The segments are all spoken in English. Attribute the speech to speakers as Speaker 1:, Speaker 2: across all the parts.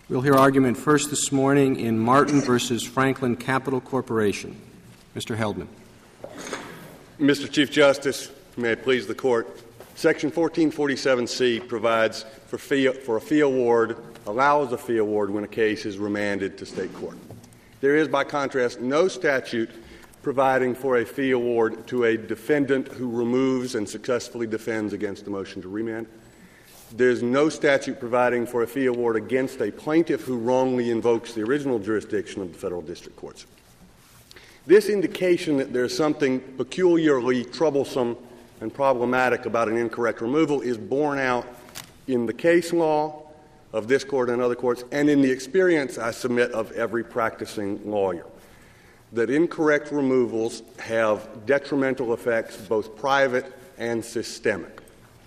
Speaker 1: We'll hear argument first this morning in Martin versus Franklin Capital Corporation. Mr. Heldman.
Speaker 2: Mr. Chief Justice, may it please the Court, Section 1447C provides for a fee award, allows a fee award when a case is remanded to state court. There is, by contrast, no statute providing for a fee award to a defendant who removes and successfully defends against a motion to remand. There's no statute providing for a fee award against a plaintiff who wrongly invokes the original jurisdiction of the federal district courts. This indication that there's something peculiarly troublesome and problematic about an incorrect removal is borne out in the case law of this court and other courts, and in the experience, I submit, of every practicing lawyer, that incorrect removals have detrimental effects, both private and systemic.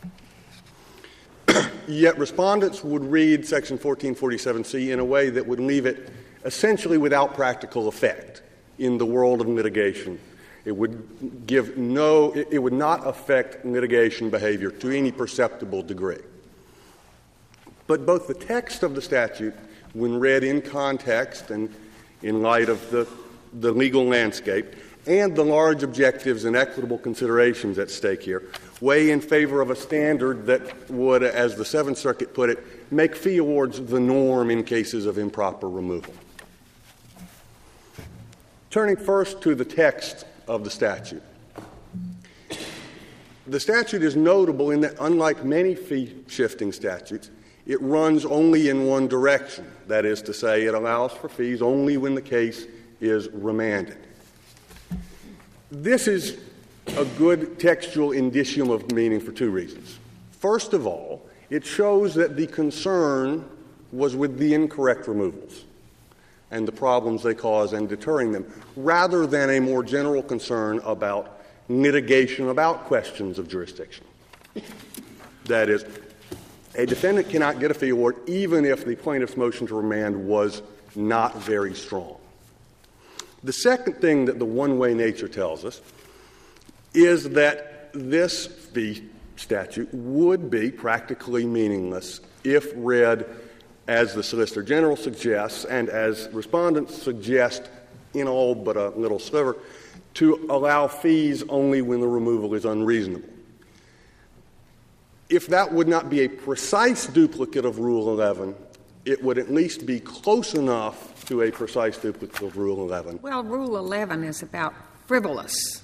Speaker 2: Yet respondents would read Section 1447C in a way that would leave it essentially without practical effect in the world of litigation. It would not affect litigation behavior to any perceptible degree. But both the text of the statute, when read in context and in light of the legal landscape, and the large objectives and equitable considerations at stake here, weigh in favor of a standard that would, as the Seventh Circuit put it, make fee awards the norm in cases of improper removal. Turning first to the text of the statute. The statute is notable in that, unlike many fee-shifting statutes, it runs only in one direction. That is to say, it allows for fees only when the case is remanded. This is a good textual indicium of meaning for two reasons. First of all, it shows that the concern was with the incorrect removals and the problems they cause and deterring them, rather than a more general concern about litigation about questions of jurisdiction. That is, a defendant cannot get a fee award even if the plaintiff's motion to remand was not very strong. The second thing that the one-way nature tells us is that this fee statute would be practically meaningless if read as the Solicitor General suggests and as respondents suggest in all but a little sliver, to allow fees only when the removal is unreasonable. If that would not be a precise duplicate of Rule 11, it would at least be close enough to a precise duplicate of Rule 11.
Speaker 3: Well, Rule 11 is about frivolous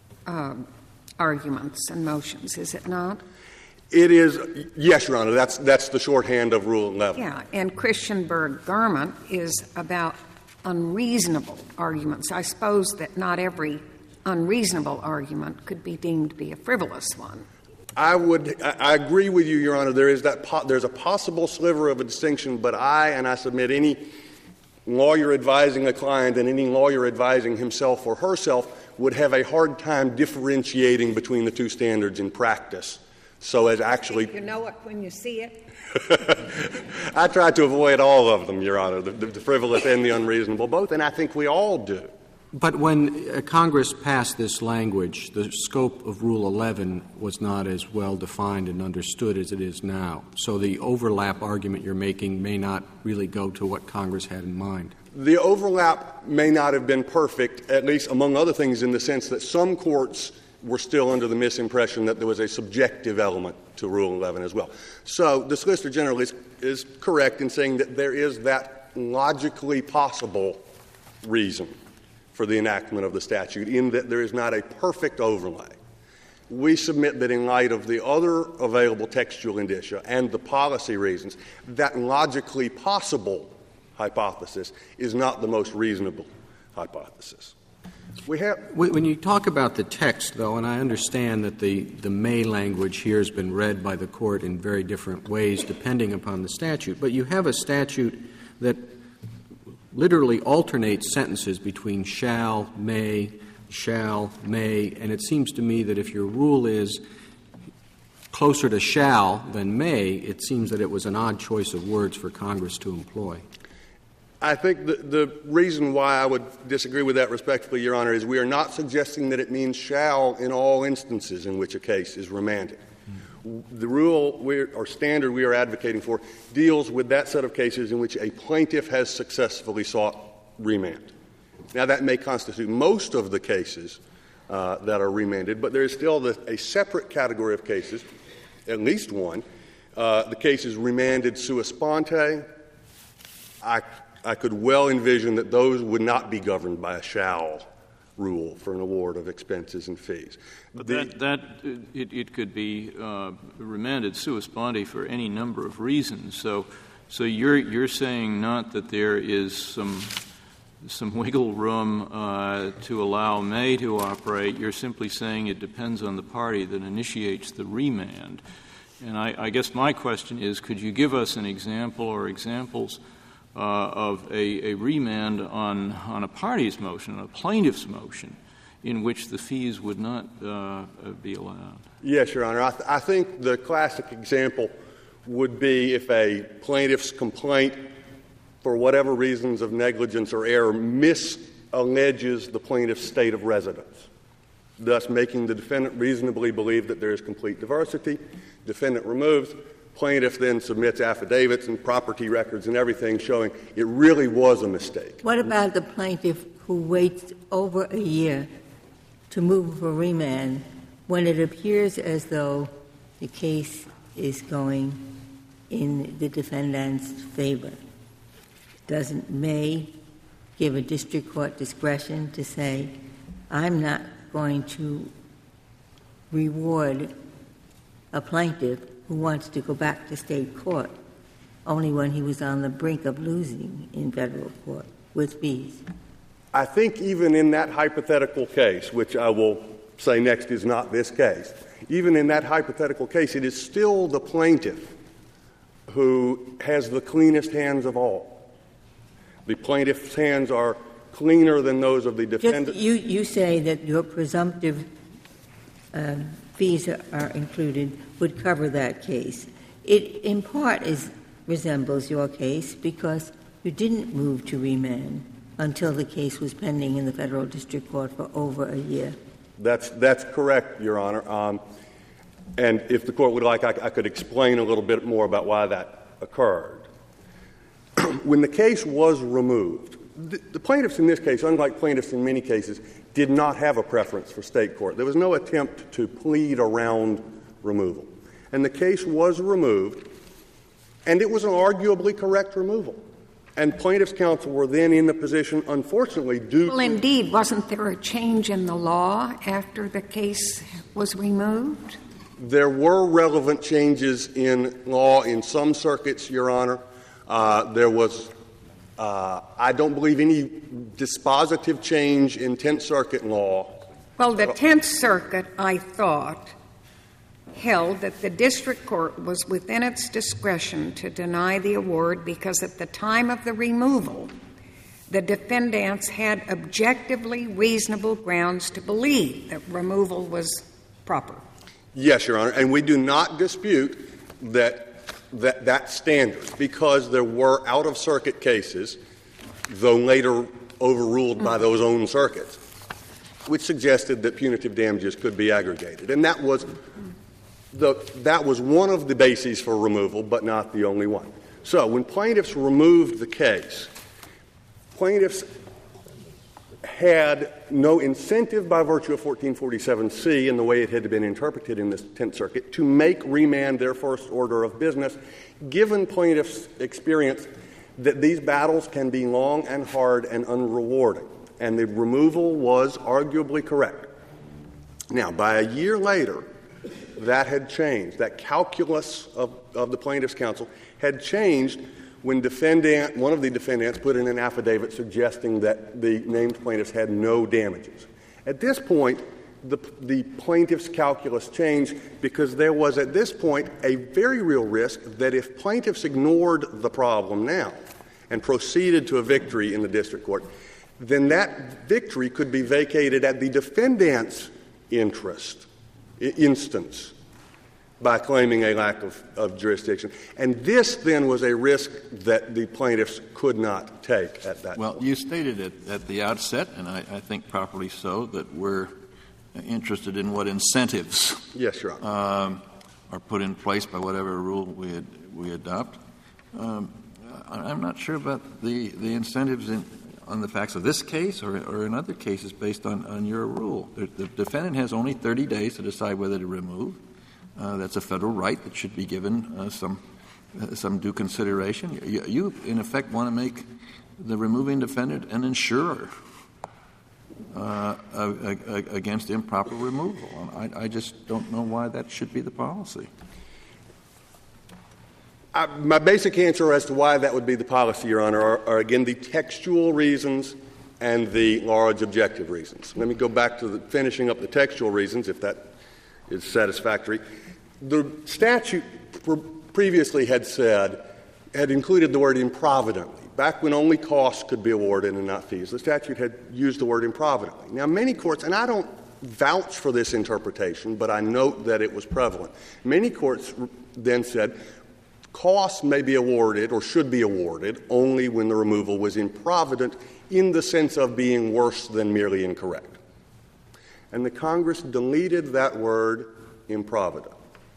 Speaker 3: arguments and motions, is it not?
Speaker 2: It is, yes, Your Honor. That's the shorthand of Rule 11.
Speaker 3: Yeah, and Christianberg-Garment is about unreasonable arguments. I suppose that not every unreasonable argument could be deemed to be a frivolous one.
Speaker 2: I agree with you, Your Honor. There's a possible sliver of a distinction, but I submit any lawyer advising a client and any lawyer advising himself or herself would have a hard time differentiating between the two standards in practice. So as actually,
Speaker 3: you know it when you see it.
Speaker 2: I try to avoid all of them, Your Honor, the frivolous and the unreasonable, both, and I think we all do.
Speaker 1: But when Congress passed this language, the scope of Rule 11 was not as well defined and understood as it is now. So the overlap argument you're making may not really go to what Congress had in mind.
Speaker 2: The overlap may not have been perfect, at least among other things, in the sense that some courts were still under the misimpression that there was a subjective element to Rule 11 as well. So the Solicitor General is correct in saying that there is that logically possible reason for the enactment of the statute, in that there is not a perfect overlay. We submit that in light of the other available textual indicia and the policy reasons, that logically possible hypothesis is not the most reasonable hypothesis.
Speaker 1: When you talk about the text, though, and I understand that the may language here has been read by the Court in very different ways depending upon the statute, but you have a statute that literally alternates sentences between shall, may, and it seems to me that if your rule is closer to shall than may, it seems that it was an odd choice of words for Congress to employ.
Speaker 2: I think the reason why I would disagree with that respectfully, Your Honor, is we are not suggesting that it means shall in all instances in which a case is remanded. The rule or standard we are advocating for deals with that set of cases in which a plaintiff has successfully sought remand. Now, that may constitute most of the cases that are remanded, but there is still a separate category of cases, at least one. The case is remanded sua sponte. I could well envision that those would not be governed by a shall rule for an award of expenses and fees.
Speaker 4: But it could be remanded sua sponte for any number of reasons. So you're saying not that there is some wiggle room to allow May to operate. You're simply saying it depends on the party that initiates the remand. And I guess my question is, could you give us an example or examples of a remand on a party's motion, a plaintiff's motion, in which the fees would not be allowed?
Speaker 2: Yes, Your Honor. I think the classic example would be if a plaintiff's complaint, for whatever reasons of negligence or error, misalleges the plaintiff's state of residence, thus making the defendant reasonably believe that there is complete diversity. Defendant removes. Plaintiff then submits affidavits and property records and everything showing it really was a mistake.
Speaker 5: What about the plaintiff who waits over a year to move for remand when it appears as though the case is going in the defendant's favor? Doesn't May give a district court discretion to say, I'm not going to reward a plaintiff who wants to go back to state court only when he was on the brink of losing in federal court with fees?
Speaker 2: I think even in that hypothetical case, which I will say next is not this case, even in that hypothetical case, it is still the plaintiff who has the cleanest hands of all. The plaintiff's hands are cleaner than those of the defendant.
Speaker 5: You say that your presumptive fees are included would cover that case. It, in part, resembles your case because you didn't move to remand until the case was pending in the federal district court for over a year.
Speaker 2: That's correct, Your Honor. And if the court would like, I could explain a little bit more about why that occurred. When the case was removed, the plaintiffs in this case, unlike plaintiffs in many cases, did not have a preference for state court. There was no attempt to plead around removal. And the case was removed, and it was an arguably correct removal. And plaintiffs' counsel were then in the position, unfortunately,
Speaker 3: Well, indeed, wasn't there a change in the law after the case was removed?
Speaker 2: There were relevant changes in law in some circuits, Your Honor. There was, I don't believe, any dispositive change in Tenth Circuit law.
Speaker 3: Well, the Tenth Circuit, I thought, held that the district court was within its discretion to deny the award because at the time of the removal, the defendants had objectively reasonable grounds to believe that removal was proper.
Speaker 2: Yes, Your Honor, and we do not dispute that standard because there were out-of-circuit cases, though later overruled by those own circuits, which suggested that punitive damages could be aggregated. And that was one of the bases for removal, but not the only one. So when plaintiffs removed the case, plaintiffs had no incentive by virtue of 1447C in the way it had been interpreted in the Tenth Circuit to make remand their first order of business, given plaintiffs' experience that these battles can be long and hard and unrewarding. And the removal was arguably correct. Now, by a year later, that had changed. That calculus of the plaintiff's counsel had changed when one of the defendants put in an affidavit suggesting that the named plaintiffs had no damages. At this point, the plaintiff's calculus changed because there was at this point a very real risk that if plaintiffs ignored the problem now and proceeded to a victory in the district court, then that victory could be vacated at the defendant's instance by claiming a lack of jurisdiction. And this, then, was a risk that the plaintiffs could not take at that
Speaker 6: Well,
Speaker 2: point.
Speaker 6: you stated it at the outset, and I think properly so, that we're interested in what incentives
Speaker 2: Yes, Your Honor.
Speaker 6: are put in place by whatever rule we adopt. I'm not sure about the incentives on the facts of this case or in other cases based on your rule. The defendant has only 30 days to decide whether to remove. That's a federal right that should be given some due consideration. You, in effect, want to make the removing defendant an insurer against improper removal. I just don't know why that should be the policy.
Speaker 2: My basic answer as to why that would be the policy, Your Honor, are again, the textual reasons and the large objective reasons. Let me go back to finishing up the textual reasons, if that is satisfactory. The statute previously had included the word improvidently. Back when only costs could be awarded and not fees, the statute had used the word improvidently. Now, many courts, and I don't vouch for this interpretation, but I note that it was prevalent. Many courts then said costs may be awarded or should be awarded only when the removal was improvident in the sense of being worse than merely incorrect. And the Congress deleted that word improvidently.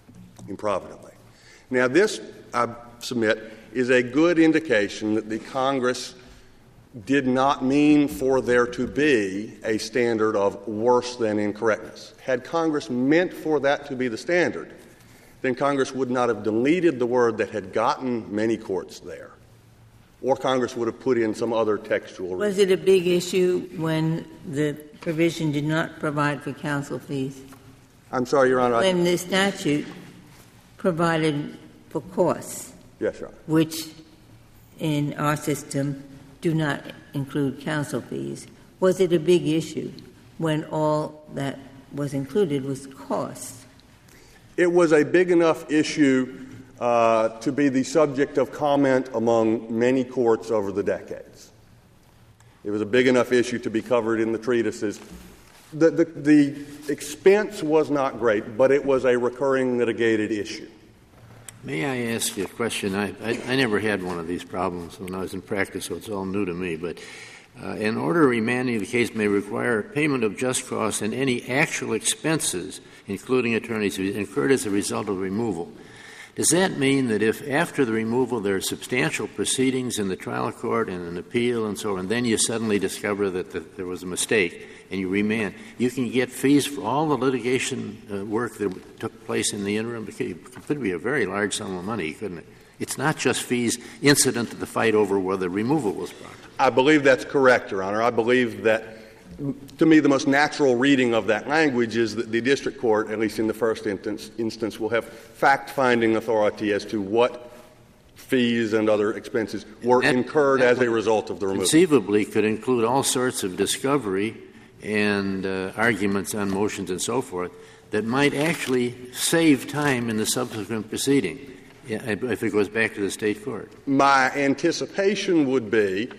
Speaker 2: Now, this, I submit, is a good indication that the Congress did not mean for there to be a standard of worse than incorrectness. Had Congress meant for that to be the standard, then Congress would not have deleted the word that had gotten many courts there, or Congress would have put in some other textual reason.
Speaker 5: Was it a big issue when the provision did not provide for counsel fees?
Speaker 2: I'm sorry, Your Honor.
Speaker 5: When the statute provided for costs,
Speaker 2: yes, Your Honor,
Speaker 5: which in our system do not include counsel fees, was it a big issue when all that was included was costs?
Speaker 2: It was a big enough issue to be the subject of comment among many courts over the decades. It was a big enough issue to be covered in the treatises. The expense was not great, but it was a recurring litigated issue.
Speaker 7: May I ask you a question? I never had one of these problems when I was in practice, so it's all new to me. But an order remanding the case may require payment of just costs and any actual expenses, including attorneys fees, incurred as a result of removal. Does that mean that if after the removal there are substantial proceedings in the trial court and an appeal and so on, and then you suddenly discover that there was a mistake and you remand, you can get fees for all the litigation work that took place in the interim? It could be a very large sum of money, couldn't it? It's not just fees incident to the fight over whether removal was proper.
Speaker 2: I believe that's correct, Your Honor. I believe that, to me, the most natural reading of that language is that the district court, at least in the first instance, will have fact-finding authority as to what fees and other expenses were incurred as a result of the removal.
Speaker 7: Conceivably could include all sorts of discovery and arguments on motions and so forth that might actually save time in the subsequent proceeding if it goes back to the state court.
Speaker 2: My anticipation would be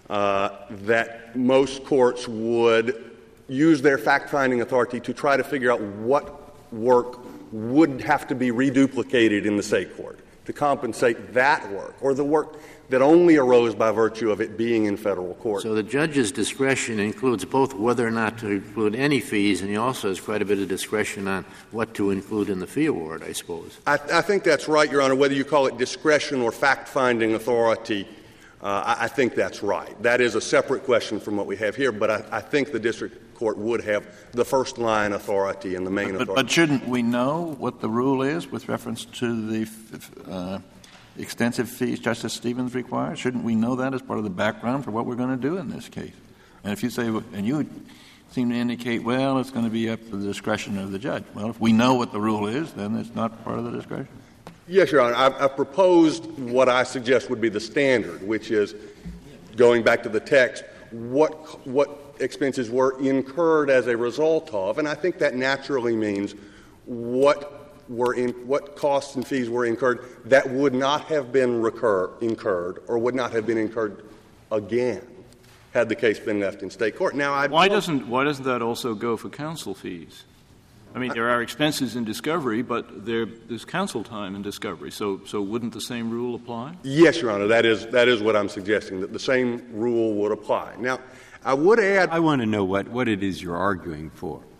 Speaker 2: that most courts would use their fact-finding authority to try to figure out what work would have to be reduplicated in the state court to compensate that work, or the work that only arose by virtue of it being in federal court.
Speaker 7: So the judge's discretion includes both whether or not to include any fees, and he also has quite a bit of discretion on what to include in the fee award, I suppose.
Speaker 2: I think that's right, Your Honor. Whether you call it discretion or fact-finding authority, I think that's right. That is a separate question from what we have here, but I think the district court would have the first-line authority and the main authority.
Speaker 6: But shouldn't we know what the rule is with reference to the extensive fees Justice Stevens requires? Shouldn't we know that as part of the background for what we're going to do in this case? And if you say, and you seem to indicate, well, it's going to be up to the discretion of the judge. Well, if we know what the rule is, then it's not part of the discretion.
Speaker 2: Yes, Your Honor. I've proposed what I suggest would be the standard, which is, going back to the text, what expenses were incurred as a result of, and I think that naturally means what costs and fees were incurred that would not have been incurred or would not have been incurred again had the case been left in state court. Now,
Speaker 4: why doesn't that also go for counsel fees? I mean, there are expenses in discovery, but there's counsel time in discovery. So wouldn't the same rule apply?
Speaker 2: Yes, Your Honor. That is what I'm suggesting, that the same rule would apply. Now, I would add —
Speaker 8: I want to know what it is you're arguing for.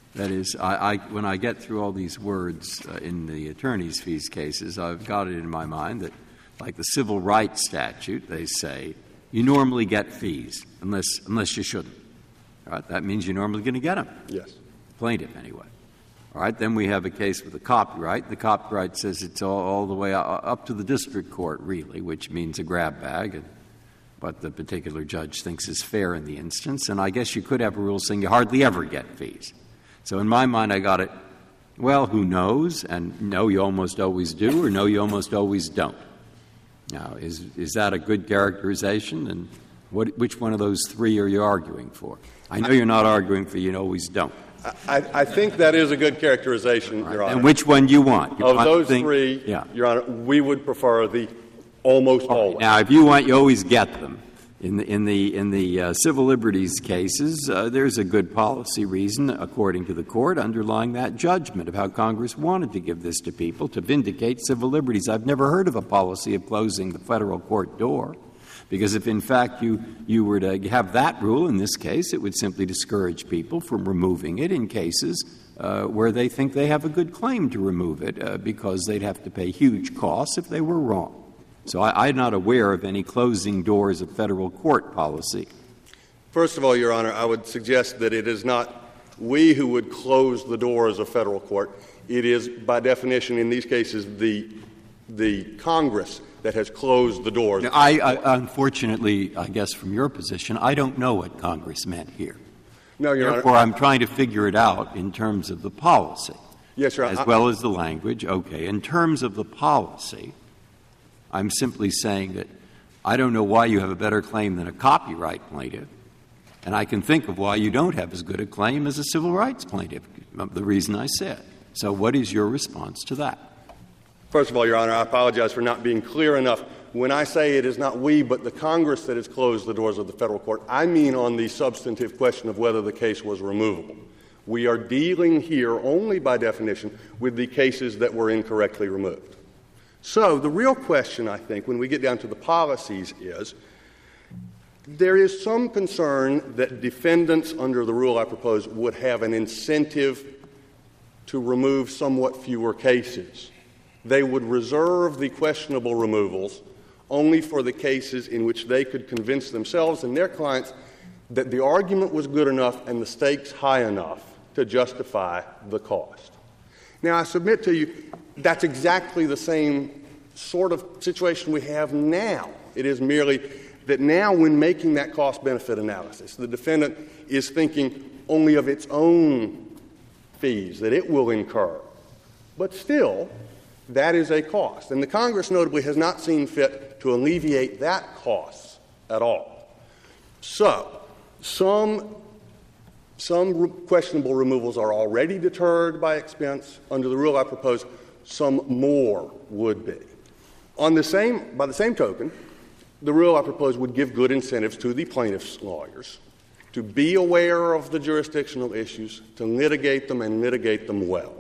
Speaker 8: That is, when I get through all these words in the attorney's fees cases, I've got it in my mind that, like the civil rights statute, they say you normally get fees unless you shouldn't. All right? That means you're normally going to get them.
Speaker 2: Yes.
Speaker 8: Plaintiff, anyway. All right? Then we have a case with the copyright. The copyright says it's all the way up to the district court, really, which means a grab bag, and what the particular judge thinks is fair in the instance. And I guess you could have a rule saying you hardly ever get fees. So in my mind, I got it, well, who knows? And no, you almost always do, or no, you almost always don't. Now, is that a good characterization? And which one of those three are you arguing for? I know you're not arguing for you always don't.
Speaker 2: I think that is a good characterization, Your Honor.
Speaker 8: And which one do you want?
Speaker 2: Of those three, Your Honor, we would prefer the almost always.
Speaker 8: Now, if you want, you always get them. In the civil liberties cases, there's a good policy reason, according to the court, underlying that judgment of how Congress wanted to give this to people to vindicate civil liberties. I've never heard of a policy of closing the federal court door, because if, in fact, you were to have that rule in this case, it would simply discourage people from removing it in cases where they think they have a good claim to remove it because they'd have to pay huge costs if they were wrong. So I'm not aware of any closing doors of federal court policy.
Speaker 2: First of all, Your Honor, I would suggest that it is not we who would close the doors of federal court. It is, by definition, in these cases, the Congress that has closed the doors.
Speaker 8: Now, unfortunately, I guess from your position, I don't know what Congress meant here.
Speaker 2: No, Your
Speaker 8: Therefore,
Speaker 2: Honor.
Speaker 8: I'm trying to figure it out in terms of the policy.
Speaker 2: Yes, Your Honor.
Speaker 8: As well as the language. Okay. In terms of the policy, I'm simply saying that I don't know why you have a better claim than a copyright plaintiff, and I can think of why you don't have as good a claim as a civil rights plaintiff, the reason I said. So what is your response to that?
Speaker 2: First of all, Your Honor, I apologize for not being clear enough. When I say it is not we but the Congress that has closed the doors of the federal court, I mean on the substantive question of whether the case was removable. We are dealing here only by definition with the cases that were incorrectly removed. So the real question, I think, when we get down to the policies is there is some concern that defendants under the rule I propose would have an incentive to remove somewhat fewer cases. They would reserve the questionable removals only for the cases in which they could convince themselves and their clients that the argument was good enough and the stakes high enough to justify the cost. Now, I submit to you that's exactly the same sort of situation we have now. It is merely that now when making that cost-benefit analysis, the defendant is thinking only of its own fees that it will incur. But still, that is a cost. And the Congress notably has not seen fit to alleviate that cost at all. So, some questionable removals are already deterred by expense. Under the rule I propose, some more would be. By the same token, the rule I propose would give good incentives to the plaintiff's lawyers to be aware of the jurisdictional issues, to litigate them and litigate them well.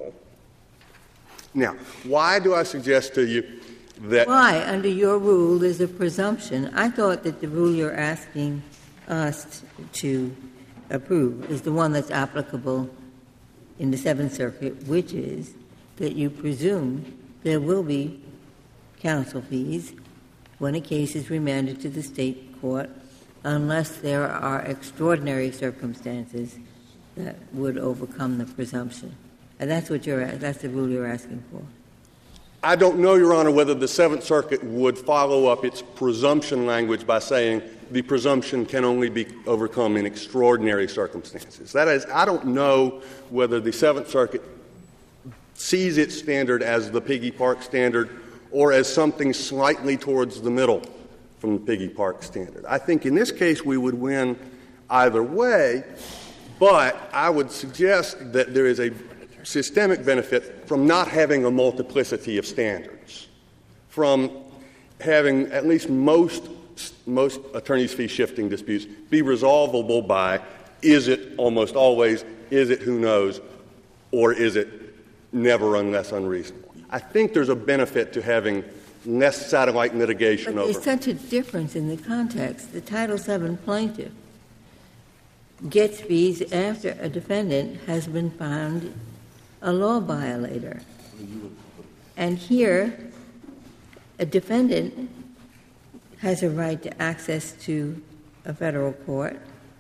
Speaker 2: Now, why do I suggest to you that...
Speaker 5: Why, under your rule, there's a presumption? I thought that the rule you're asking us to approve is the one that's applicable in the Seventh Circuit, which is that you presume there will be counsel fees when a case is remanded to the state court unless there are extraordinary circumstances that would overcome the presumption. And that's the rule you're asking for.
Speaker 2: I don't know, Your Honor, whether the Seventh Circuit would follow up its presumption language by saying the presumption can only be overcome in extraordinary circumstances. That is, I don't know whether the Seventh Circuit sees its standard as the Piggy Park standard or as something slightly towards the middle from the Piggy Park standard. I think in this case we would win either way, but I would suggest that there is a systemic benefit from not having a multiplicity of standards, from having at least most attorneys' fee shifting disputes be resolvable by is it almost always, is it who knows, or is it never unless unreasonable. I think there's a benefit to having less satellite mitigation
Speaker 5: but
Speaker 2: over.
Speaker 5: There's such a difference in the context. The Title VII plaintiff gets fees after a defendant has been found a law violator. And here, a defendant has a right to access to a federal court.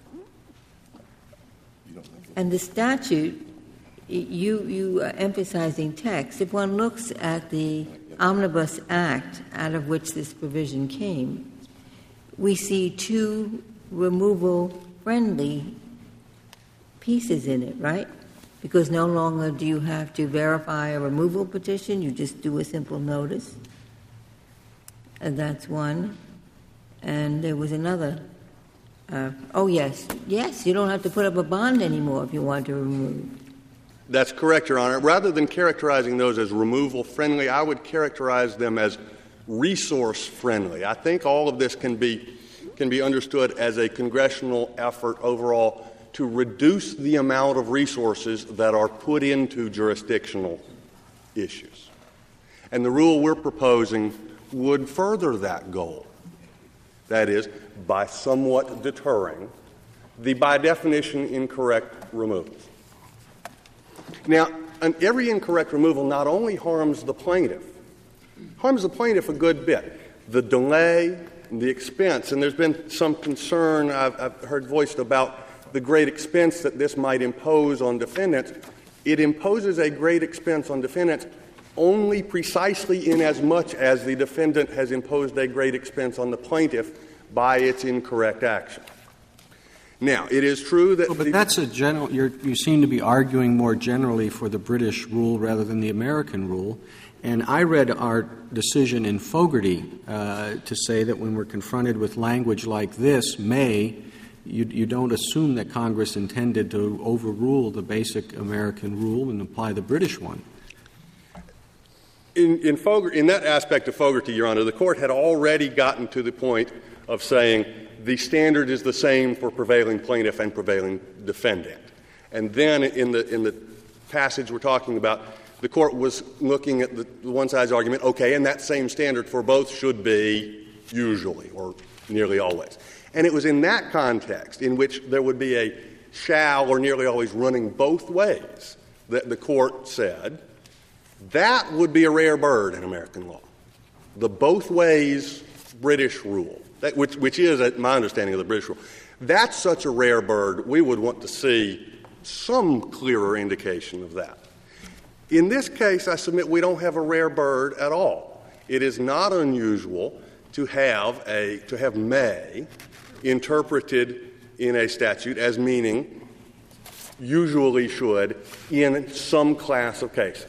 Speaker 5: And the statute, you are emphasizing text. If one looks at the Omnibus Act out of which this provision came, we see two removal-friendly pieces in it, right? Because no longer do you have to verify a removal petition, you just do a simple notice. And that's one. And there was another. Yes, you don't have to put up a bond anymore if you want to remove.
Speaker 2: That's correct, Your Honor. Rather than characterizing those as removal-friendly, I would characterize them as resource-friendly. I think all of this can be understood as a congressional effort overall to reduce the amount of resources that are put into jurisdictional issues. And the rule we're proposing would further that goal. That is, by somewhat deterring the, by definition, incorrect removals. Now, every incorrect removal not only harms the plaintiff a good bit. The delay, the expense, and there's been some concern I've heard voiced about the great expense that this might impose on defendants. It imposes a great expense on defendants only precisely in as much as the defendant has imposed a great expense on the plaintiff by its incorrect action. Now, it is true that...
Speaker 1: but that's a general... You seem to be arguing more generally for the British rule rather than the American rule. And I read our decision in Fogarty to say that when we're confronted with language like this, you don't assume that Congress intended to overrule the basic American rule and apply the British one.
Speaker 2: In that aspect of Fogarty, Your Honor, the Court had already gotten to the point of saying the standard is the same for prevailing plaintiff and prevailing defendant. And then in the passage we're talking about, the Court was looking at the one side's argument, okay, and that same standard for both should be usually or nearly always. And it was in that context in which there would be a shall or nearly always running both ways that the Court said that would be a rare bird in American law. The both ways British rule, which is my understanding of the British rule, that's such a rare bird, we would want to see some clearer indication of that. In this case, I submit we don't have a rare bird at all. It is not unusual to have may interpreted in a statute as meaning usually should in some class of cases.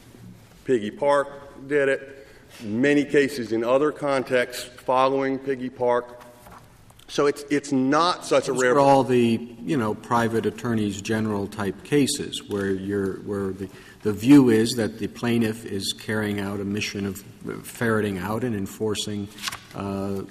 Speaker 2: Piggy Park did it. Many cases in other contexts following Piggy Park. So it's not such a rare.
Speaker 1: For all the private attorneys general type cases where the view is that the plaintiff is carrying out a mission of ferreting out and enforcing the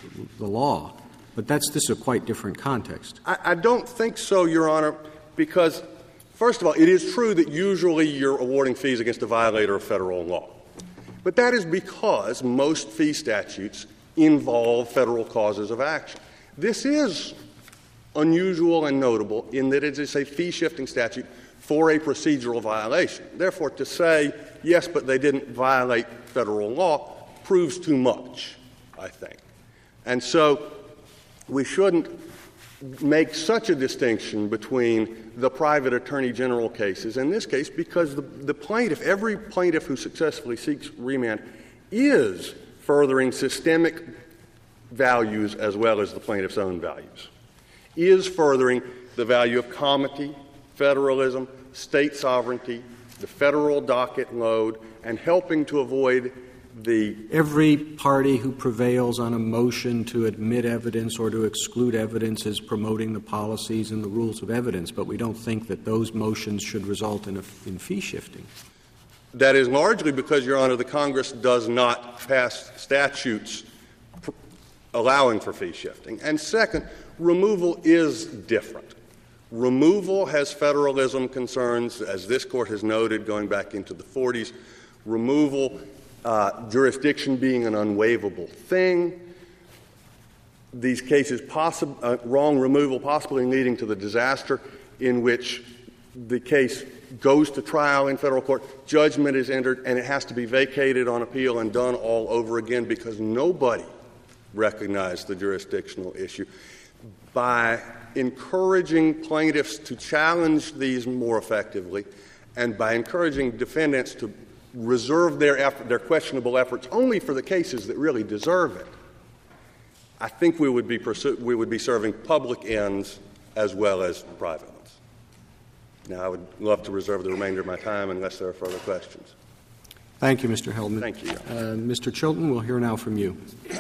Speaker 1: law. But this is a quite different context.
Speaker 2: I don't think so, Your Honor, because, first of all, it is true that usually you're awarding fees against a violator of federal law. But that is because most fee statutes involve federal causes of action. This is unusual and notable in that it is a fee-shifting statute for a procedural violation. Therefore, to say, yes, but they didn't violate federal law proves too much, I think. And so we shouldn't make such a distinction between the private attorney general cases in this case because the plaintiff, every plaintiff who successfully seeks remand, is furthering systemic values as well as the plaintiff's own values, is furthering the value of comity, federalism, state sovereignty, the federal docket load, and helping to avoid
Speaker 1: every party who prevails on a motion to admit evidence or to exclude evidence is promoting the policies and the rules of evidence, but we don't think that those motions should result in fee shifting.
Speaker 2: That is largely because, Your Honor, the Congress does not pass statutes allowing for fee shifting. And second, removal is different. Removal has federalism concerns, as this Court has noted going back into the 40s. Removal, jurisdiction being an unwaivable thing. these cases, wrong removal possibly leading to the disaster in which the case goes to trial in federal court, judgment is entered, and it has to be vacated on appeal and done all over again because nobody recognized the jurisdictional issue. By encouraging plaintiffs to challenge these more effectively and by encouraging defendants to reserve their questionable efforts only for the cases that really deserve it, I think we would be serving public ends as well as private ones. Now, I would love to reserve the remainder of my time unless there are further questions.
Speaker 1: Thank you, Mr. Heldman.
Speaker 2: Thank you.
Speaker 1: Mr. Chilton, we'll hear now from you.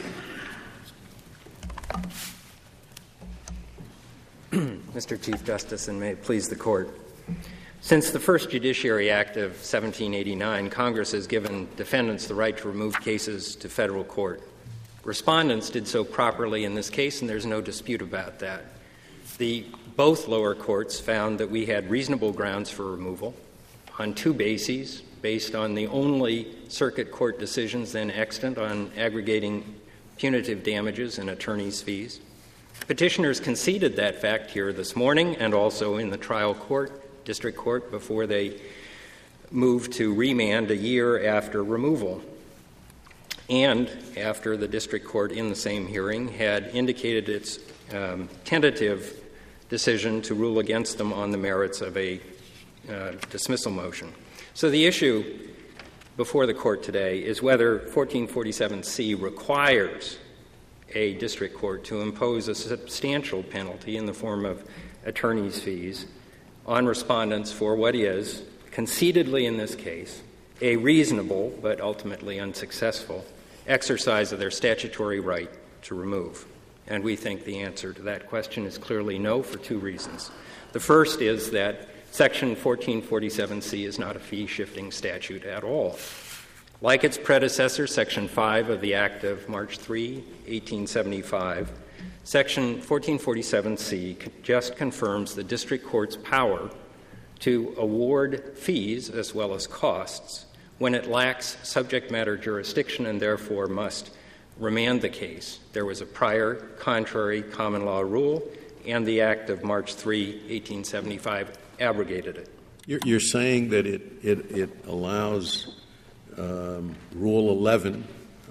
Speaker 9: Mr. Chief Justice, and may it please the Court. Since the first Judiciary Act of 1789, Congress has given defendants the right to remove cases to federal court. Respondents did so properly in this case, and there's no dispute about that. Both lower courts found that we had reasonable grounds for removal on two bases, based on the only circuit court decisions then extant on aggregating punitive damages and attorneys' fees. Petitioners conceded that fact here this morning and also in the trial court, district court, before they moved to remand a year after removal. And after the district court in the same hearing had indicated its tentative decision to rule against them on the merits of a dismissal motion. So the issue before the Court today is whether 1447C requires a district court to impose a substantial penalty in the form of attorney's fees on respondents for what is, concededly in this case, a reasonable but ultimately unsuccessful exercise of their statutory right to remove. And we think the answer to that question is clearly no for two reasons. The first is that Section 1447C is not a fee-shifting statute at all. Like its predecessor, Section 5 of the Act of March 3, 1875, Section 1447C just confirms the district court's power to award fees as well as costs when it lacks subject matter jurisdiction and therefore must remand the case. There was a prior contrary common law rule, and the Act of March 3, 1875 abrogated it.
Speaker 10: You're saying that it allows Rule 11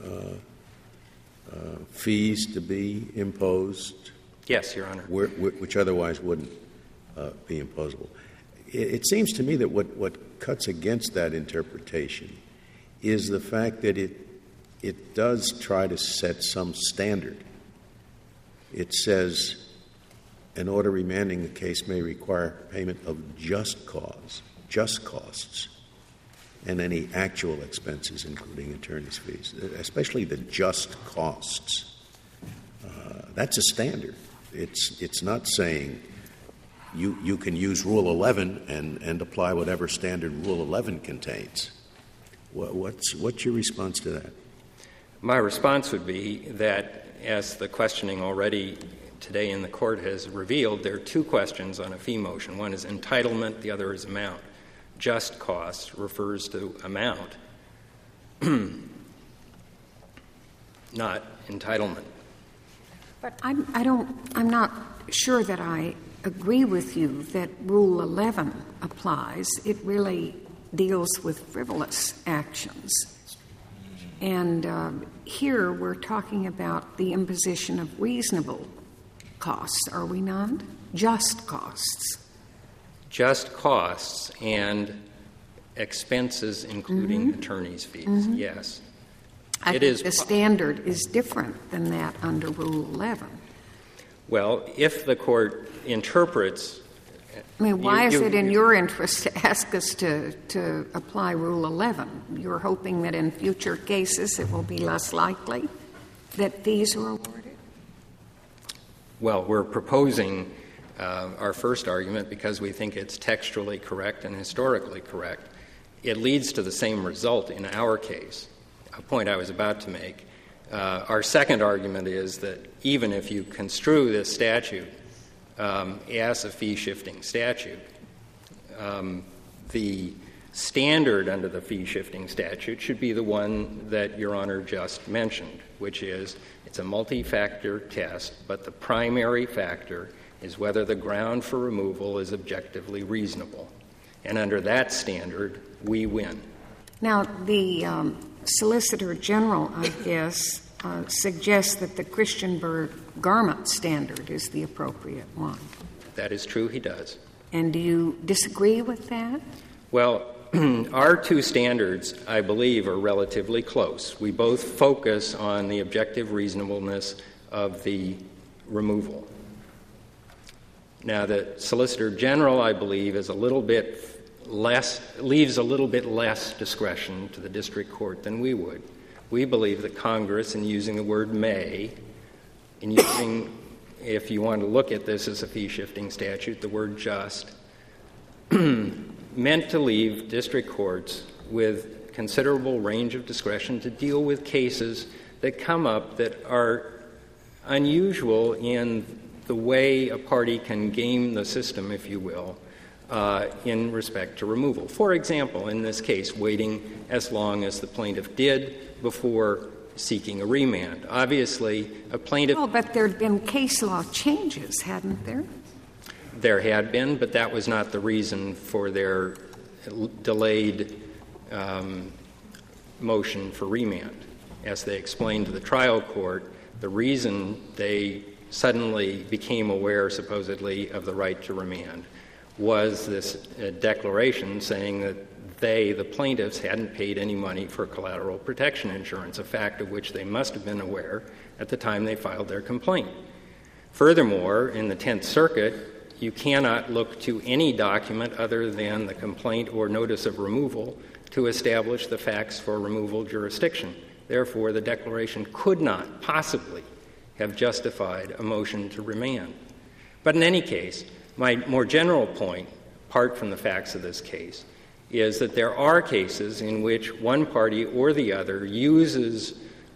Speaker 10: fees to be imposed?
Speaker 9: Yes, Your Honor.
Speaker 10: Which otherwise wouldn't be imposable. It seems to me that what cuts against that interpretation is the fact that it does try to set some standard. It says an order remanding the case may require payment of just costs, and any actual expenses, including attorney's fees, especially the just costs. That's a standard. It's not saying you can use Rule 11 and apply whatever standard Rule 11 contains. What's your response to that?
Speaker 9: My response would be that, as the questioning already today in the Court has revealed, there are two questions on a fee motion. One is entitlement, the other is amount. Just costs refers to amount, not entitlement.
Speaker 3: But I'm not sure that I agree with you that Rule 11 applies. It really deals with frivolous actions. And here we're talking about the imposition of reasonable costs, are we not? Just costs.
Speaker 9: Just costs and expenses, including attorney's fees, yes.
Speaker 3: I think the standard is different than that under Rule 11.
Speaker 9: Well, if the Court interprets...
Speaker 3: I mean, why is it in your interest to ask us to apply Rule 11? You're hoping that in future cases it will be less likely that fees are awarded?
Speaker 9: Well, we're proposing our first argument because we think it's textually correct and historically correct. It leads to the same result in our case, a point I was about to make. Our second argument is that even if you construe this statute as a fee-shifting statute, the standard under the fee-shifting statute should be the one that Your Honor just mentioned, which is it's a multi-factor test, but the primary factor is whether the ground for removal is objectively reasonable. And under that standard, we win.
Speaker 3: Now, the Solicitor General, I guess, suggests that the Christianberg garment standard is the appropriate one.
Speaker 9: That is true, he does.
Speaker 3: And do you disagree with that?
Speaker 9: Well, our two standards, I believe, are relatively close. We both focus on the objective reasonableness of the removal. Now, the Solicitor General, I believe, is leaves a little bit less discretion to the district court than we would. We believe that Congress, in using the word may, in using, if you want to look at this as a fee-shifting statute, the word just, meant to leave district courts with considerable range of discretion to deal with cases that come up that are unusual in the way a party can game the system, if you will, in respect to removal. For example, in this case, waiting as long as the plaintiff did before seeking a remand. Obviously, a plaintiff...
Speaker 3: Well, but there had been case law changes, hadn't there?
Speaker 9: There had been, but that was not the reason for their delayed motion for remand. As they explained to the trial court, the reason they suddenly became aware, supposedly, of the right to remand was this declaration saying that they, the plaintiffs, hadn't paid any money for collateral protection insurance, a fact of which they must have been aware at the time they filed their complaint. Furthermore, in the Tenth Circuit, you cannot look to any document other than the complaint or notice of removal to establish the facts for removal jurisdiction. Therefore, the declaration could not possibly have justified a motion to remand. But in any case, my more general point, apart from the facts of this case, is that there are cases in which one party or the other uses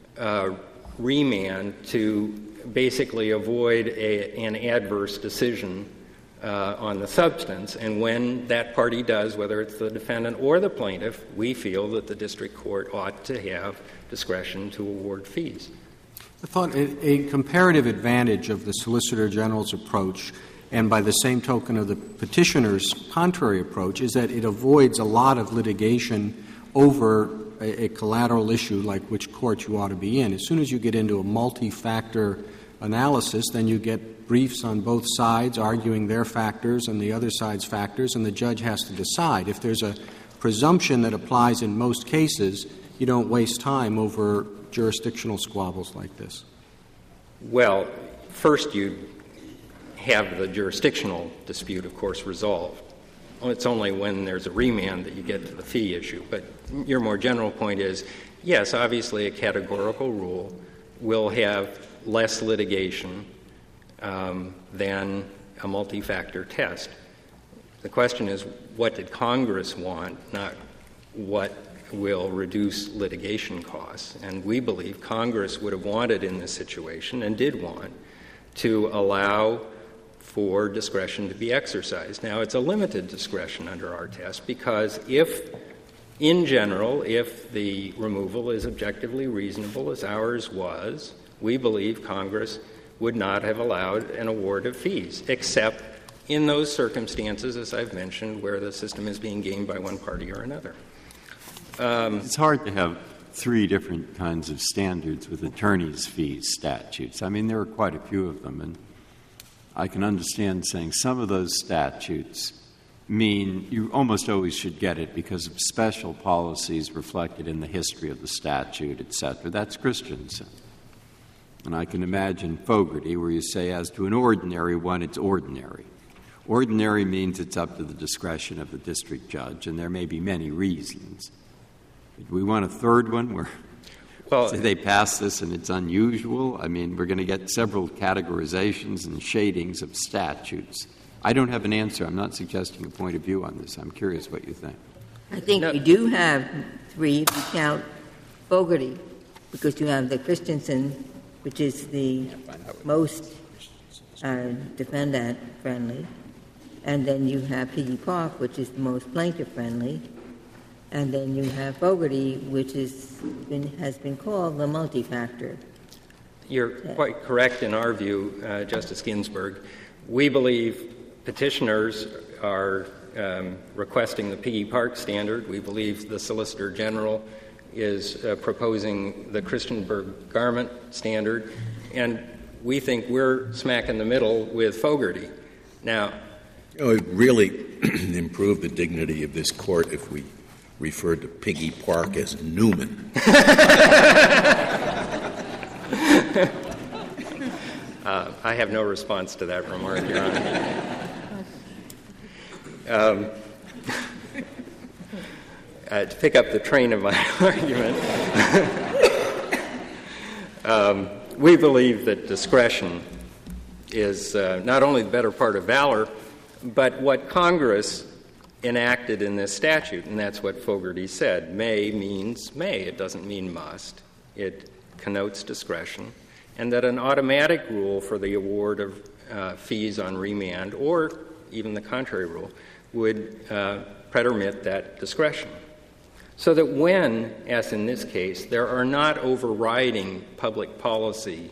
Speaker 9: remand to basically avoid an adverse decision on the substance. And when that party does, whether it's the defendant or the plaintiff, we feel that the district court ought to have discretion to award fees.
Speaker 1: I thought a comparative advantage of the Solicitor General's approach, and by the same token of the petitioner's contrary approach, is that it avoids a lot of litigation over a collateral issue like which court you ought to be in. As soon as you get into a multi-factor analysis, then you get briefs on both sides arguing their factors and the other side's factors, and the judge has to decide. If there's a presumption that applies in most cases, you don't waste time over jurisdictional squabbles like this.
Speaker 9: Well, first you have the jurisdictional dispute, of course, resolved. It's only when there's a remand that you get to the fee issue. But your more general point is, yes, obviously a categorical rule will have less litigation than a multi-factor test. The question is, what did Congress want, not what will reduce litigation costs. And we believe Congress would have wanted in this situation, and did want, to allow for discretion to be exercised. Now, it's a limited discretion under our test because in general, if the removal is objectively reasonable, as ours was, we believe Congress would not have allowed an award of fees, except in those circumstances, as I've mentioned, where the system is being gamed by one party or another.
Speaker 8: It's hard to have three different kinds of standards with attorneys' fees statutes. I mean, there are quite a few of them, and I can understand saying some of those statutes mean you almost always should get it because of special policies reflected in the history of the statute, et cetera. That's Christensen. And I can imagine Fogarty, where you say, as to an ordinary one, it's ordinary. Ordinary means it's up to the discretion of the district judge, and there may be many reasons. Do we want a third one where say they pass this and it's unusual? I mean, we're going to get several categorizations and shadings of statutes. I don't have an answer. I'm not suggesting a point of view on this. I'm curious what you think.
Speaker 5: I think we do have three if you count Fogarty, because you have the Christensen, which is the most defendant-friendly, and then you have P.D. Park, which is the most plaintiff-friendly, And then you have Fogarty, which has been called the multi-factor.
Speaker 9: You're quite correct in our view, Justice Ginsburg. We believe petitioners are requesting the Piggy Park standard. We believe the Solicitor General is proposing the Christiansburg Garment standard. And we think we're smack in the middle with Fogarty. Now,
Speaker 10: it would really improve the dignity of this court if we referred to Piggy Park as Newman.
Speaker 9: I have no response to that remark, Your Honor. To pick up the train of my argument, we believe that discretion is not only the better part of valor, but what Congress enacted in this statute, and that's what Fogarty said. May means may. It doesn't mean must. It connotes discretion. And that an automatic rule for the award of fees on remand, or even the contrary rule, would pretermit that discretion. So that when, as in this case, there are not overriding public policies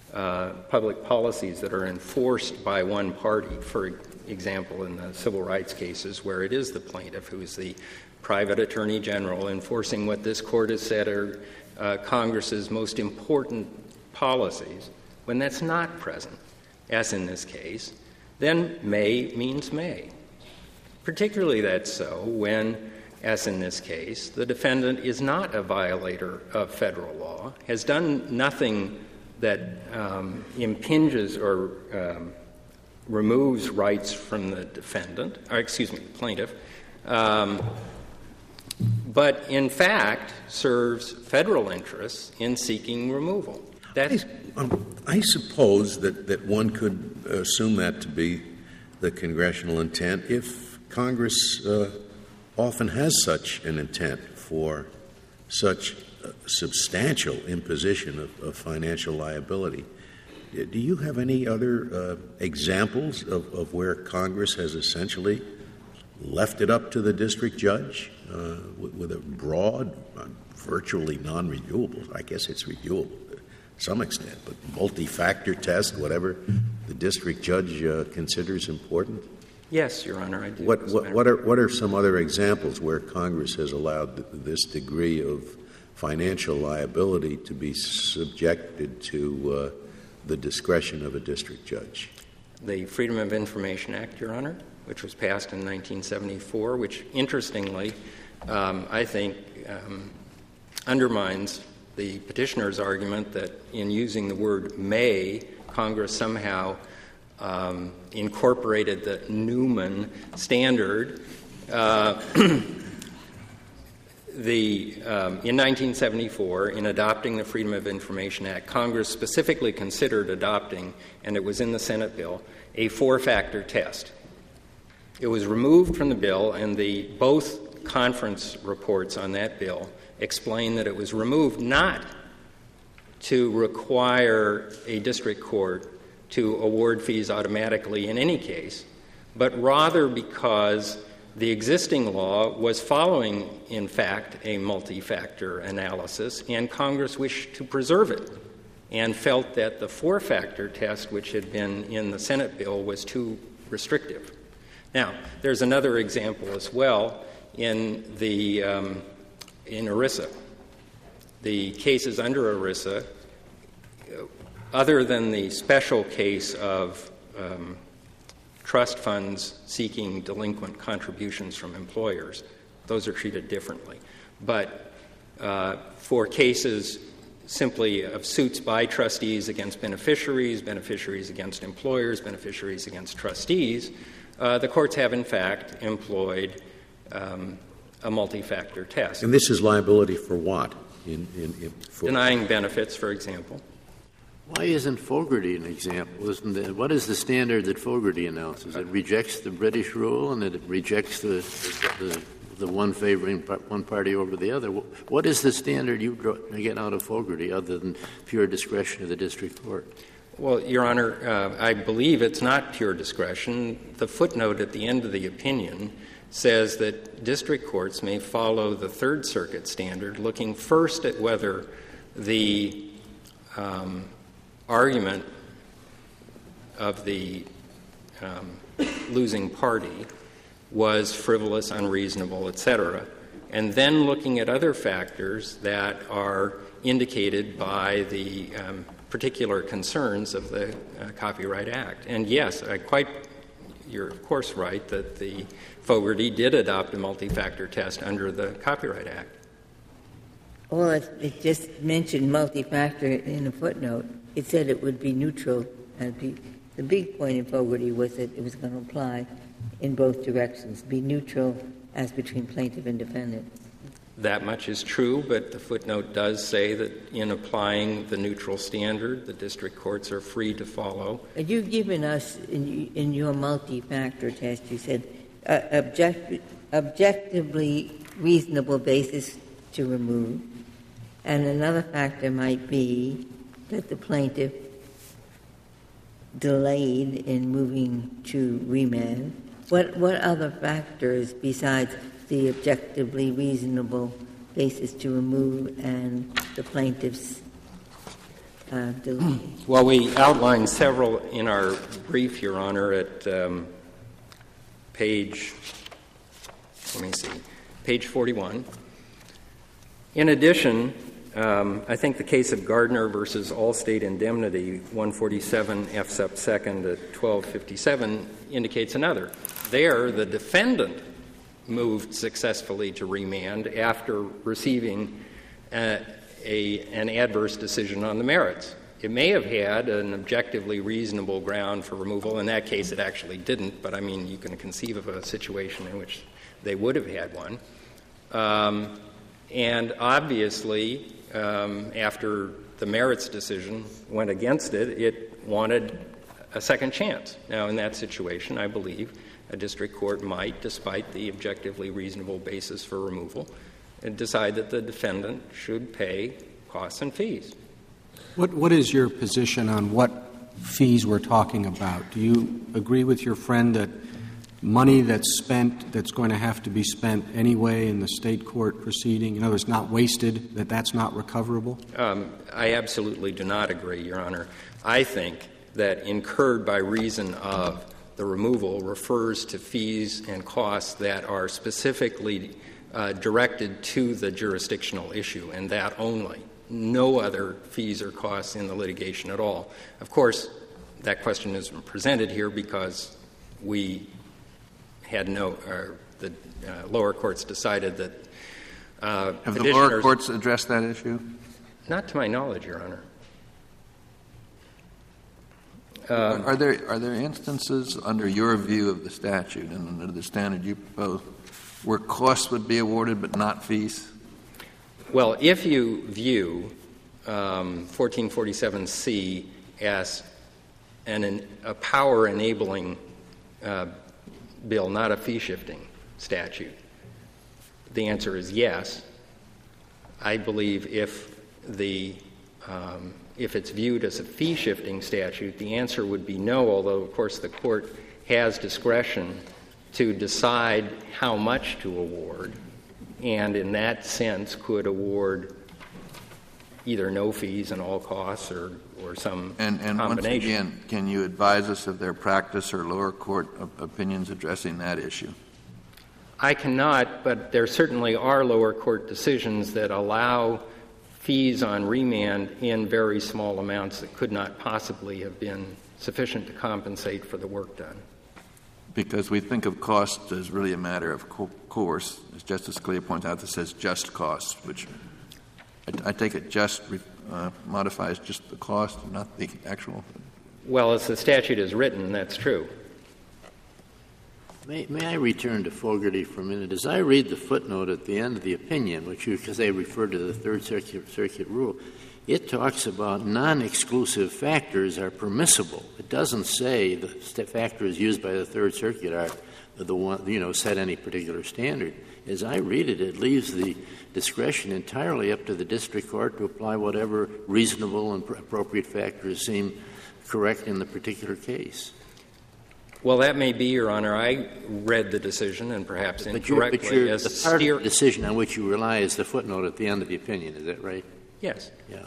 Speaker 9: that are enforced by one party, for example, in the civil rights cases where it is the plaintiff who is the private attorney general enforcing what this court has said are Congress's most important policies, when that's not present, as in this case, then may means may. Particularly that's so when, as in this case, the defendant is not a violator of federal law, has done nothing that impinges or removes rights from the plaintiff, but in fact serves federal interests in seeking removal.
Speaker 10: I suppose that one could assume that to be the congressional intent if Congress often has such an intent for such substantial imposition of financial liability. Do you have any other examples of where Congress has essentially left it up to the district judge with a broad, virtually non-reviewable, I guess it's reviewable to some extent, but multi-factor test, whatever the district judge considers important?
Speaker 9: Yes, Your Honor, I do.
Speaker 10: What are some other examples where Congress has allowed this degree of financial liability to be subjected to the discretion of a district judge?
Speaker 9: The Freedom of Information Act, Your Honor, which was passed in 1974, which, interestingly, I think undermines the petitioner's argument that in using the word may, Congress somehow incorporated the Newman standard. In 1974, in adopting the Freedom of Information Act, Congress specifically considered adopting, and it was in the Senate bill, a four-factor test. It was removed from the bill, and both conference reports on that bill explain that it was removed not to require a district court to award fees automatically in any case, but rather because the existing law was following, in fact, a multi-factor analysis, and Congress wished to preserve it and felt that the four-factor test, which had been in the Senate bill, was too restrictive. Now, there's another example as well in ERISA. The cases under ERISA, other than the special case of trust funds seeking delinquent contributions from employers, those are treated differently. But for cases simply of suits by trustees against beneficiaries, beneficiaries against employers, beneficiaries against trustees, the courts have, in fact, employed a multi-factor test.
Speaker 10: And this is liability for what?
Speaker 9: Denying benefits, for example.
Speaker 7: Why isn't Fogarty an example? What is the standard that Fogarty announces? It rejects the British rule and it rejects the one favoring one party over the other. What is the standard you get out of Fogarty other than pure discretion of the district court?
Speaker 9: Well, Your Honor, I believe it's not pure discretion. The footnote at the end of the opinion says that district courts may follow the Third Circuit standard, looking first at whether the argument of the losing party was frivolous, unreasonable, etc., and then looking at other factors that are indicated by the particular concerns of the Copyright Act. And yes, you're of course right that the Fogarty did adopt a multi-factor test under the Copyright Act.
Speaker 5: Well, it just mentioned multi-factor in a footnote. It said it would be neutral. The big point in Fogarty was that it was going to apply in both directions, be neutral as between plaintiff and defendant.
Speaker 9: That much is true, but the footnote does say that in applying the neutral standard, the district courts are free to follow.
Speaker 5: And you've given us, in your multi-factor test, you said objectively reasonable basis to remove, and another factor might be that the plaintiff delayed in moving to remand. What other factors besides the objectively reasonable basis to remove and the plaintiff's delay?
Speaker 9: Well, we outlined several in our brief, Your Honor, at page 41. In addition, I think the case of Gardner versus Allstate Indemnity, 147 F sub 2nd at 1257, indicates another. There, the defendant moved successfully to remand after receiving an adverse decision on the merits. It may have had an objectively reasonable ground for removal. In that case, it actually didn't, but I mean, you can conceive of a situation in which they would have had one. And obviously, after the merits decision went against it, it wanted a second chance. Now, in that situation, I believe a district court might, despite the objectively reasonable basis for removal, decide that the defendant should pay costs and fees.
Speaker 1: What is your position on what fees we're talking about? Do you agree with your friend that money that's spent, that's going to have to be spent anyway in the state court proceeding, in other words, not wasted, that's not recoverable?
Speaker 9: I absolutely do not agree, Your Honor. I think that incurred by reason of the removal refers to fees and costs that are specifically directed to the jurisdictional issue, and that only. No other fees or costs in the litigation at all. Of course, that question isn't presented here because we had the lower courts decided that
Speaker 6: have the lower courts addressed that issue?
Speaker 9: Not to my knowledge, Your Honor.
Speaker 6: Are there instances under your view of the statute and under the standard you propose where costs would be awarded but not fees?
Speaker 9: Well, if you view 1447C as a power-enabling bill, not a fee-shifting statute, the answer is yes. I believe if it's viewed as a fee-shifting statute, the answer would be no, although, of course, the court has discretion to decide how much to award, and in that sense could award either no fees and all costs or some
Speaker 6: and
Speaker 9: combination.
Speaker 6: Once again, can you advise us of their practice or lower court opinions addressing that issue?
Speaker 9: I cannot, but there certainly are lower court decisions that allow fees on remand in very small amounts that could not possibly have been sufficient to compensate for the work done.
Speaker 6: Because we think of cost as really a matter of course, as Justice Scalia points out, that says just costs, which I take it just modifies just the cost, not the actual. Well,
Speaker 9: as the statute is written, that's true.
Speaker 7: May I return to Fogarty for a minute? As I read the footnote at the end of the opinion, because they refer to the Third Circuit rule, it talks about non-exclusive factors are permissible. It doesn't say the factors used by the Third Circuit are the one, set any particular standard. As I read it, it leaves the discretion entirely up to the district court to apply whatever reasonable and appropriate factors seem correct in the particular case.
Speaker 9: Well, that may be, Your Honor. I read the decision, and perhaps incorrectly, as
Speaker 7: the part of the decision on which you rely is the footnote at the end of the opinion. Is that right?
Speaker 9: Yes.
Speaker 7: Yeah.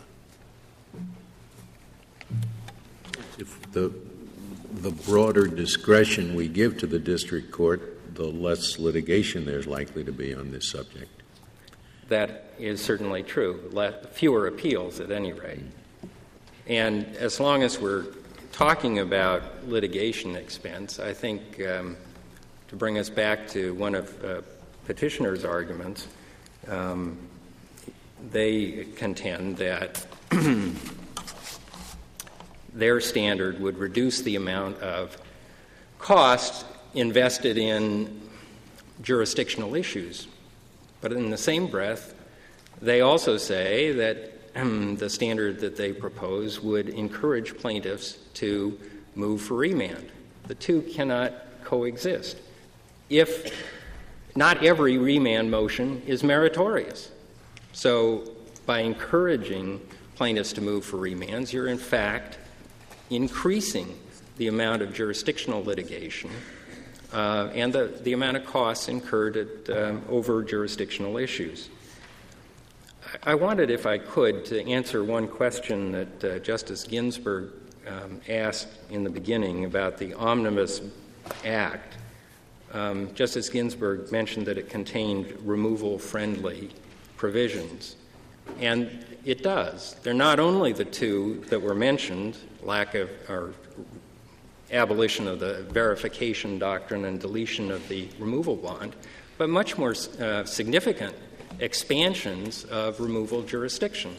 Speaker 10: If the broader discretion we give to the district court, the less litigation there's likely to be on this subject.
Speaker 9: That is certainly true. Fewer appeals, at any rate. And as long as we're talking about litigation expense, I think to bring us back to one of petitioner's arguments, they contend that their standard would reduce the amount of cost invested in jurisdictional issues. But in the same breath, they also say that the standard that they propose would encourage plaintiffs to move for remand. The two cannot coexist. If not every remand motion is meritorious. So by encouraging plaintiffs to move for remands, you're in fact increasing the amount of jurisdictional litigation and the amount of costs incurred over jurisdictional issues. I wanted, if I could, to answer one question that Justice Ginsburg asked in the beginning about the Omnibus Act. Justice Ginsburg mentioned that it contained removal-friendly provisions, and it does. They're not only the two that were mentioned, lack of or abolition of the verification doctrine and deletion of the removal bond, but much more significant expansions of removal jurisdiction.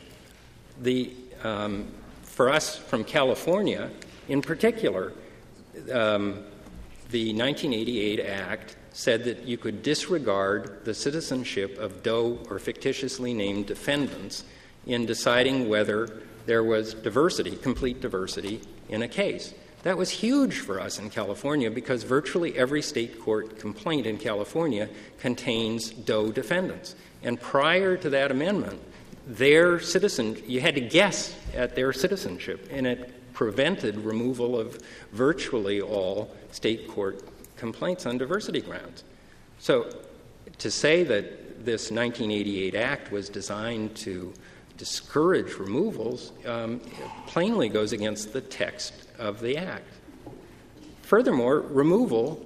Speaker 9: For us from California, in particular, the 1988 Act said that you could disregard the citizenship of doe or fictitiously named defendants in deciding whether there was diversity, complete diversity, in a case. That was huge for us in California because virtually every state court complaint in California contains doe defendants. And prior to that amendment, you had to guess at their citizenship, and it prevented removal of virtually all state court complaints on diversity grounds. So to say that this 1988 Act was designed to discourage removals plainly goes against the text of the Act. Furthermore, removal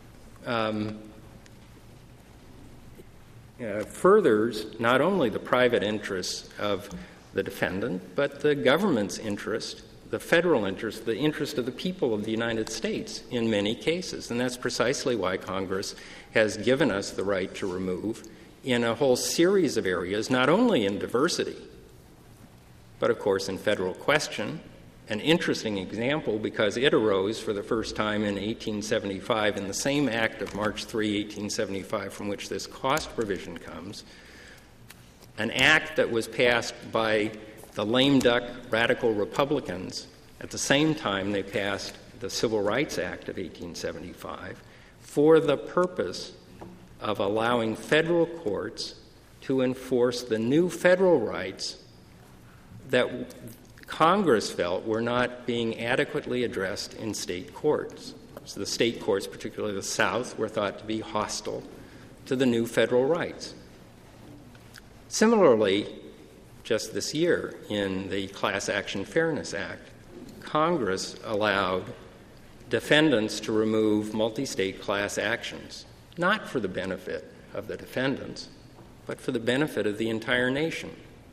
Speaker 9: furthers not only the private interests of the defendant, but the government's interest, the federal interest, the interest of the people of the United States in many cases. And that's precisely why Congress has given us the right to remove in a whole series of areas, not only in diversity, but, of course, in federal question. An interesting example because it arose for the first time in 1875 in the same Act of March 3, 1875, from which this cost provision comes, an act that was passed by the lame duck radical Republicans at the same time they passed the Civil Rights Act of 1875 for the purpose of allowing federal courts to enforce the new federal rights that Congress felt were not being adequately addressed in state courts. So the state courts, particularly the South, were thought to be hostile to the new federal rights. Similarly, just this year in the Class Action Fairness Act, Congress allowed defendants to remove multi-state class actions, not for the benefit of the defendants, but for the benefit of the entire nation.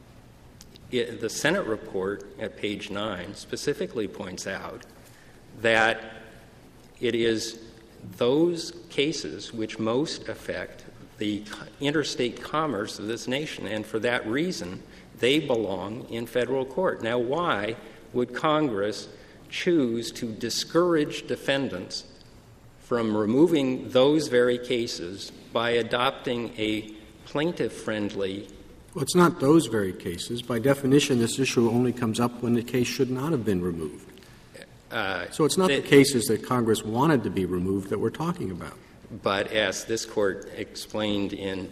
Speaker 9: The Senate report at page 9 specifically points out that it is those cases which most affect the interstate commerce of this nation, and for that reason, they belong in federal court. Now, why would Congress choose to discourage defendants from removing those very cases by adopting a plaintiff-friendly?
Speaker 1: Well, it's not those very cases. By definition, this issue only comes up when the case should not have been removed. So it's not the cases that Congress wanted to be removed that we're talking about.
Speaker 9: But as this Court explained in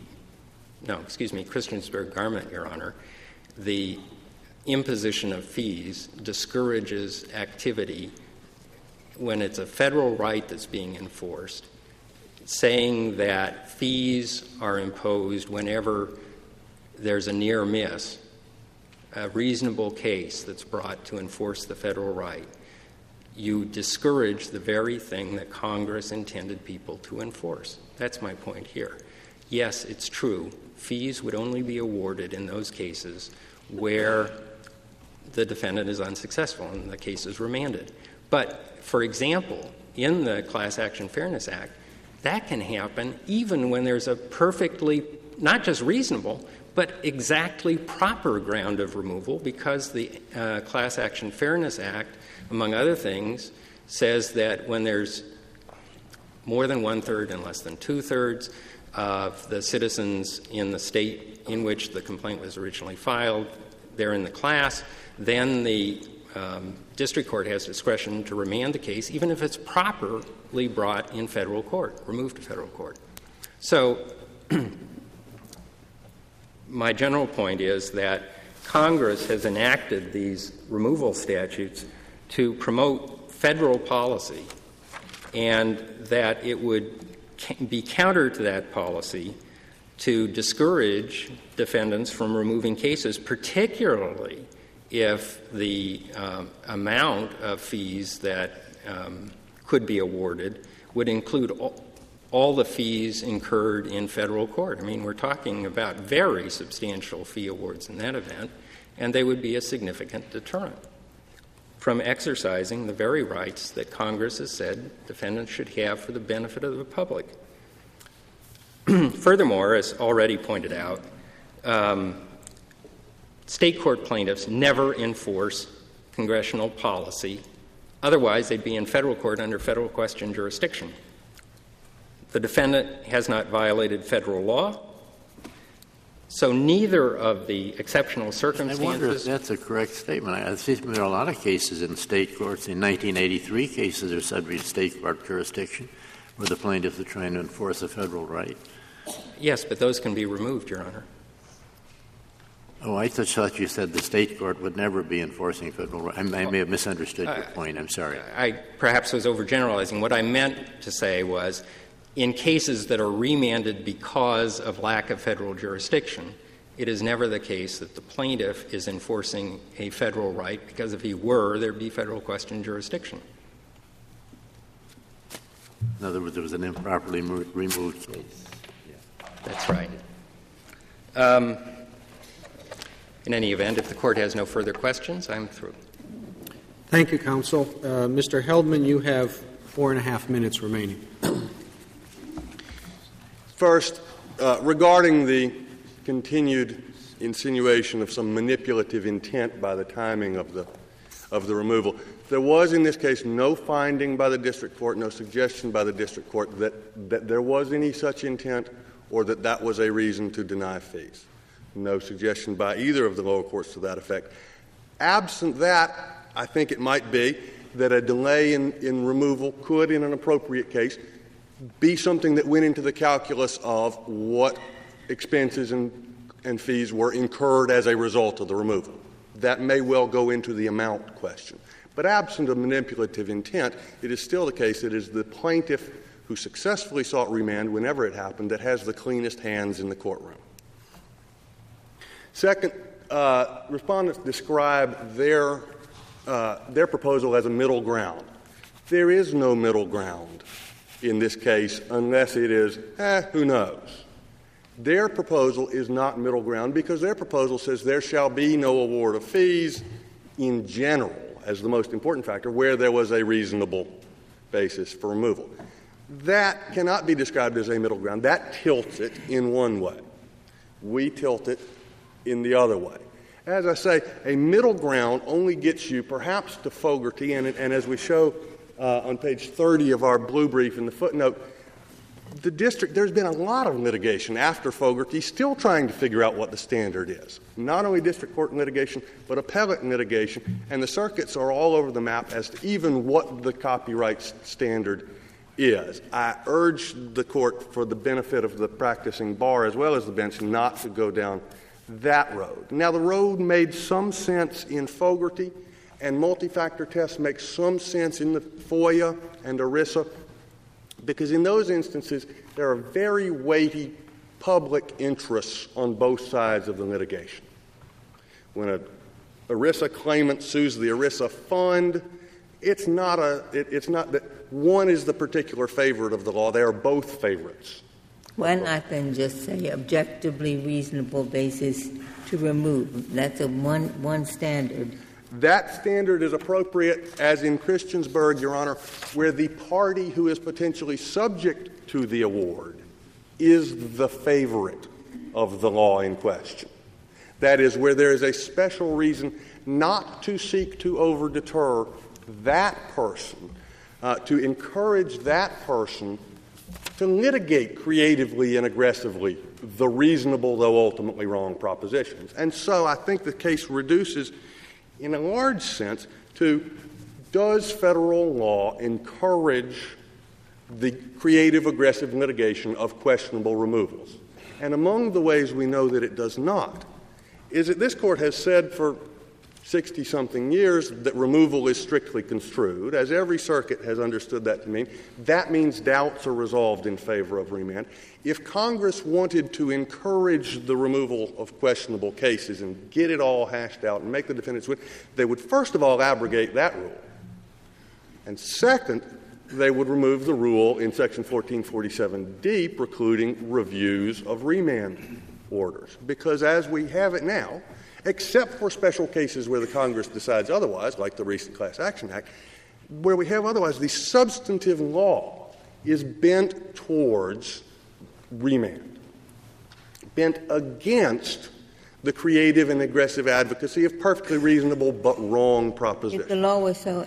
Speaker 9: Christiansburg Garment, Your Honor, the imposition of fees discourages activity it's a federal right that's being enforced, saying that fees are imposed whenever there's a near miss, a reasonable case that's brought to enforce the federal right, you discourage the very thing that Congress intended people to enforce. That's my point here. Yes, it's true. Fees would only be awarded in those cases where the defendant is unsuccessful and the case is remanded. But, for example, in the Class Action Fairness Act, that can happen even when there's a perfectly, not just reasonable, but exactly proper ground of removal, because the Class Action Fairness Act, among other things, says that when there's more than 1/3 and less than 2/3 of the citizens in the state in which the complaint was originally filed, they're in the class, then the district court has discretion to remand the case, even if it's properly brought in federal court, removed to federal court. So my general point is that Congress has enacted these removal statutes to promote federal policy, and that it would be counter to that policy to discourage defendants from removing cases, particularly if the amount of fees that could be awarded would include all the fees incurred in federal court. I mean, we're talking about very substantial fee awards in that event, and they would be a significant deterrent from exercising the very rights that Congress has said defendants should have for the benefit of the public. Furthermore, as already pointed out, state court plaintiffs never enforce congressional policy. Otherwise, they'd be in federal court under federal question jurisdiction. The defendant has not violated federal law, so neither of the exceptional circumstances.
Speaker 7: I wonder if that's a correct statement. It seems to me there are a lot of cases in state courts. In 1983 cases are subject to state court jurisdiction where the plaintiffs are trying to enforce a federal right.
Speaker 9: Yes, but those can be removed, Your Honor.
Speaker 7: Oh, I thought you said the state court would never be enforcing federal rights. I may have misunderstood your point. I'm sorry.
Speaker 9: I perhaps was overgeneralizing. What I meant to say was, in cases that are remanded because of lack of federal jurisdiction, it is never the case that the plaintiff is enforcing a federal right, because if he were, there'd be federal question jurisdiction.
Speaker 7: In other words, there was an improperly removed case.
Speaker 9: That's right. In any event, if the Court has no further questions, I'm through.
Speaker 1: Thank you, Counsel. Mr. Heldman, you have 4.5 minutes remaining.
Speaker 2: First, regarding the continued insinuation of some manipulative intent by the timing of the removal, there was in this case no finding by the district court, no suggestion by the district court that there was any such intent or that was a reason to deny fees. No suggestion by either of the lower courts to that effect. Absent that, I think it might be that a delay in removal could, in an appropriate case, be something that went into the calculus of what expenses and fees were incurred as a result of the removal. That may well go into the amount question. But absent of manipulative intent, it is still the case that it is the plaintiff who successfully sought remand whenever it happened that has the cleanest hands in the courtroom. Second, respondents describe their proposal as a middle ground. There is no middle ground in this case unless it is, who knows. Their proposal is not middle ground because their proposal says there shall be no award of fees in general as the most important factor where there was a reasonable basis for removal. That cannot be described as a middle ground. That tilts it in one way. We tilt it in the other way. As I say, a middle ground only gets you perhaps to Fogarty, and as we show on page 30 of our blue brief in the footnote, the district, there's been a lot of litigation after Fogarty still trying to figure out what the standard is. Not only district court litigation, but appellate litigation, and the circuits are all over the map as to even what the copyright standard is. I urge the court, for the benefit of the practicing bar as well as the bench, not to go down that road. Now, the road made some sense in Fogarty, and multi-factor tests make some sense in the FOIA and ERISA, because in those instances there are very weighty public interests on both sides of the litigation. When a ERISA claimant sues the ERISA fund, it's not that one is the particular favorite of the law. They are both favorites.
Speaker 5: Why not then just say objectively reasonable basis to remove? That's a one standard.
Speaker 2: That standard is appropriate, as in Christiansburg, Your Honor, where the party who is potentially subject to the award is the favorite of the law in question. That is, where there is a special reason not to seek to overdeter that person, to encourage that person to litigate creatively and aggressively the reasonable, though ultimately wrong, propositions. And so I think the case reduces, in a large sense, to does federal law encourage the creative, aggressive litigation of questionable removals? And among the ways we know that it does not is that this Court has said for 60-something years that removal is strictly construed, as every circuit has understood that to mean. That means doubts are resolved in favor of remand. If Congress wanted to encourage the removal of questionable cases and get it all hashed out and make the defendants win, they would first of all abrogate that rule. And second, they would remove the rule in Section 1447D precluding reviews of remand orders. Because as we have it now, except for special cases where the Congress decides otherwise, like the recent Class Action Act, where we have otherwise, the substantive law is bent towards remand, bent against the creative and aggressive advocacy of perfectly reasonable but wrong propositions.
Speaker 5: If the law was so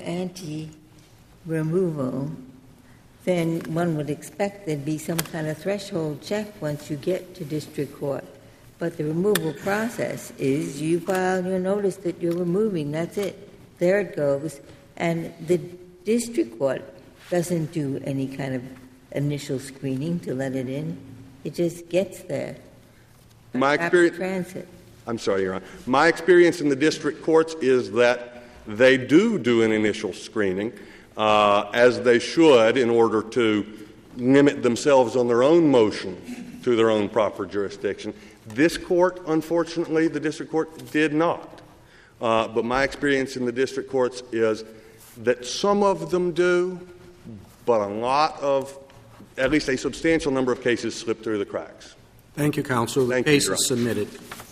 Speaker 5: anti-removal, then one would expect there'd be some kind of threshold check once you get to district court. But the removal process is you file your notice that you're removing. That's it. There it goes. And the district court doesn't do any kind of initial screening to let it in. It just gets there.
Speaker 2: My experience,
Speaker 5: transit.
Speaker 2: I'm sorry, Your Honor. My experience in the district courts is that they do an initial screening, as they should, in order to limit themselves on their own motion to their own proper jurisdiction. This court, unfortunately, the district court did not. But my experience in the district courts is that some of them do, but a lot of, at least a substantial number of cases slip through the cracks.
Speaker 1: Thank you, counsel. The case is submitted.